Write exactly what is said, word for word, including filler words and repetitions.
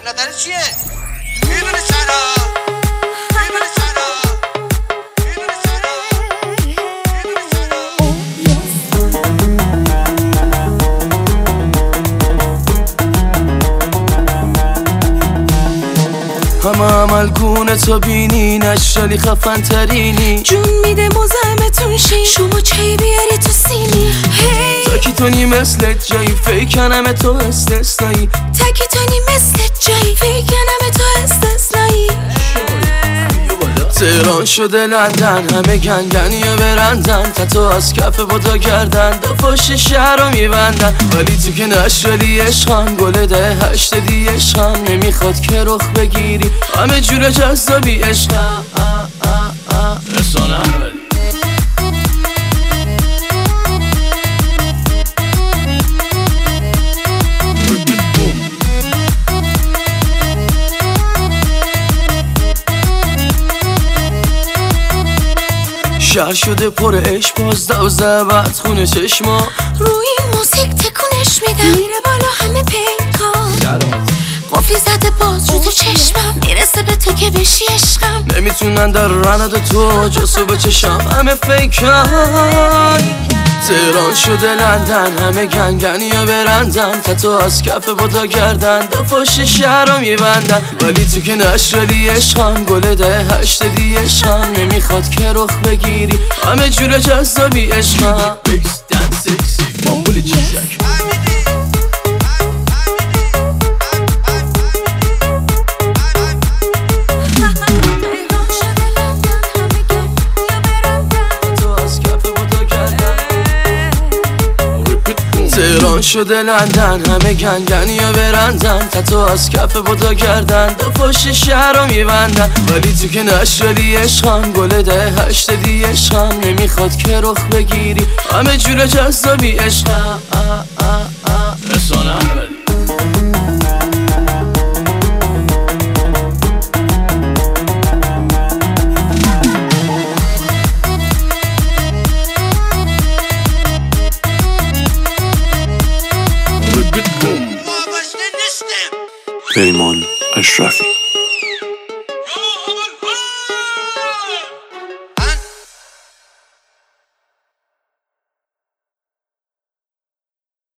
نظر چیه؟ میدونه چرا؟ میدونه چرا؟ میدونه چرا؟ میدونه چرا؟ همه عمل گونه تا بینی نشالی خفن ترینی جون میده مزاحمتون شی شما چی بیاری تو سینی هی تاکی تونی مثل جایی فیکنم تو استثنایی تاکی تونی مثل جایی فیکنم تو استثنایی تهران شده لندن همه گنگنی و برندن تتو از کف بودا کردن دو پشت شهر رو میبندن ولی تو که نشالی عشقم گل ده هشت دی عشقم نمیخواد که رخ بگیری همه جور جذابی عشقم رسانم ولی شهر شده پر عشق باز دوزه بعد خونه چشما روی این موسیقی تکونش میدم میره بالا همه پیکان قفلی زده باز رو تو چشمم میرسه به تو که بشی عشقم نمیتونن در رند تو جسو بچشم همه فیکن تهران شده لندن همه گنگنی و برندن تتو از کف بودا کردن دو پشت شهر رو میبندن ولی تو که نشالی عشقم گل ده هشت دی عشقم نمیخواد که رخ بگیری همه جور جذابی عشقم بیکس دن سکسی مامبولی چیزک تهران شده لندن همه گنگنی و برندن تتو از کف بودا کردن دو پشت شهر رو میبندن ولی تو که نشالی عشقم گل ده هشت دی عشقم نمیخواد که رخ بگیری همه جور جذابی عشقم رسانم ولی پیمان اشرفی